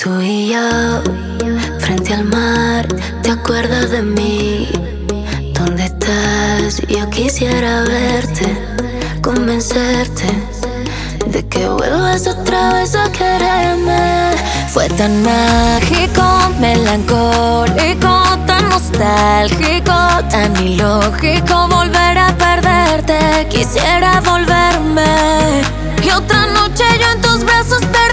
Tú y yo, frente al mar, ¿te acuerdas de mí? ¿Dónde estás? Yo quisiera verte, convencerte de que vuelvas otra vez a quererme. Fue tan mágico, melancólico, tan nostálgico, tan ilógico volver a perderte. Quisiera volverme y otra noche yo en tus brazos te